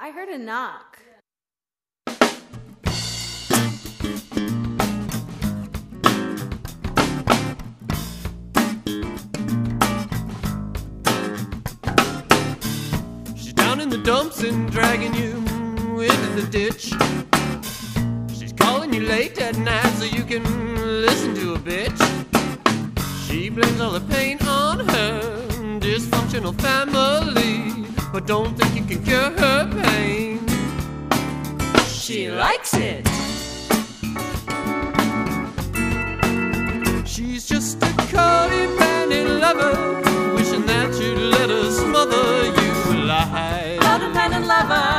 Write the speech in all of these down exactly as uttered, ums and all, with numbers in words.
I heard a knock. She's down in the dumps and dragging you into the ditch. She's calling you late at night so you can listen to a bitch. She blames all the pain on her dysfunctional family, but don't think you can cure her pain. She likes it. She's just a codependent lover, wishing that you'd let her smother you alive. Codependent lover.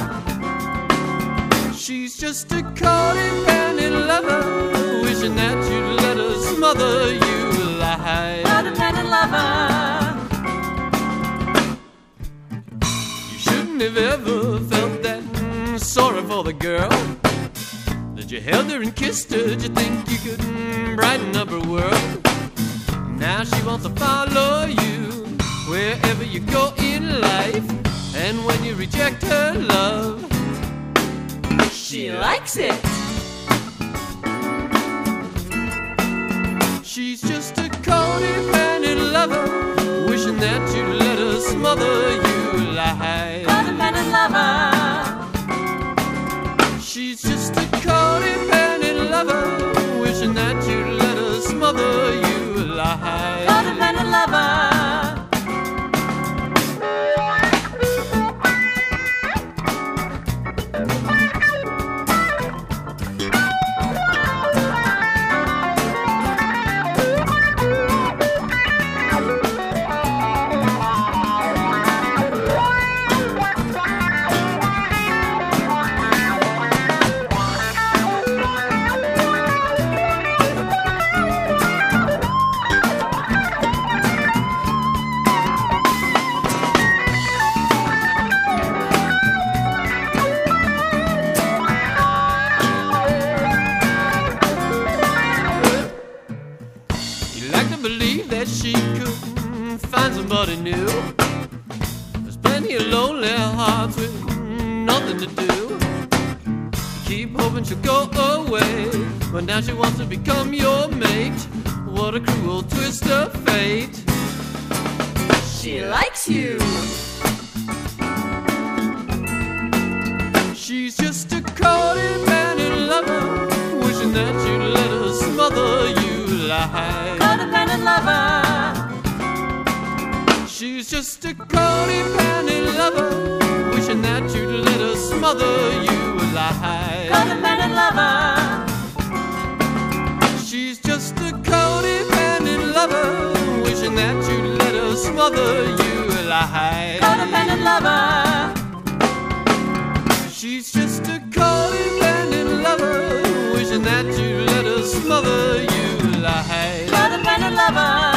She's just a codependent lover, wishing that you'd let her smother you alive. Codependent lover. You shouldn't have ever felt that mm, sorry for the girl, that you held her and kissed her. Did you think you could mm, brighten up her world? Now she wants to follow you wherever you go in life, and when you reject her love, she likes it. She's just a codependent lover, wishing that you'd let her smother you alive. Codependent lover. She's just a codependent lover, wishing that you'd let her smother you alive. Codependent lover. Believe that she could find somebody new. There's plenty of lonely hearts with nothing to do. Keep hoping she'll go away, but now she wants to become your mate. What a cruel twist of fate. She likes you. She's just a codependent lover, wishing that you'd let her smother you alive. Codependent lover. She's just a codependent lover, wishing that you'd let her smother you alive. Codependent lover. She's just a codependent lover, wishing that you'd let her smother you alive. Codependent lover. She's just a codependent lover, wishing that you'd let her smother you alive. Codependent lover.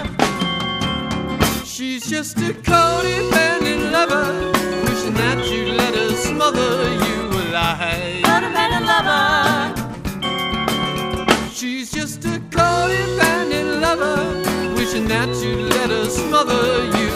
She's just a codependent lover, wishing that you'd let her smother you alive. Codependent lover. She's just a codependent lover, wishing that you'd let her smother you